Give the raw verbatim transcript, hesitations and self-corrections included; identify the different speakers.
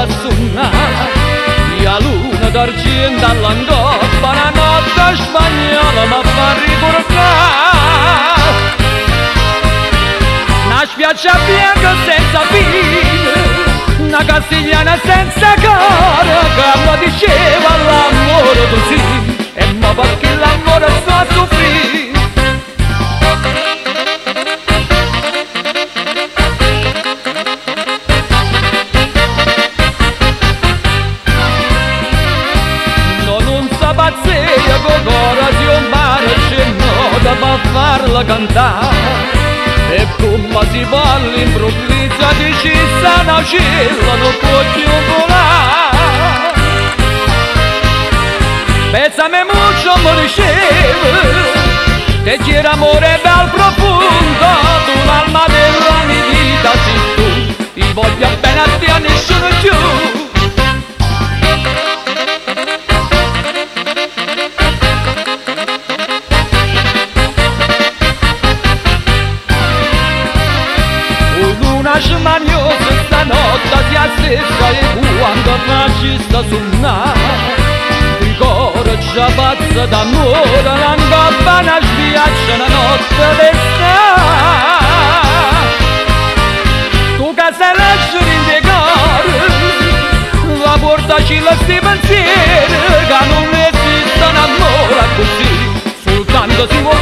Speaker 1: a suonare, e a luna d'argento all'angoppa, la notte spagnola mi fa ricordare. Una spiaggia bianca senza fine, una castigliana senza cara, che mi diceva l'amore così, e ma perché l'amore sta a soffrire. Pazzia con cora di un mare c'è nota per farla cantare, e come si parla improvvisa dici sta una cella non può più volare. Pensami mucho mi diceva, te quiero amore dal profondo, tu l'alma della mia vita sei tu, e voglio bene a te a nessuno più. Una smaniosa stanotte si assesta e quando nasce sta suonare, il cuore già pazza d'amore, l'angoppa una spiaggia una notte d'estate. Tu che sei lasciare in decoro, la portaci la sti pensieri, che non esiste un amore così, soltanto si vuole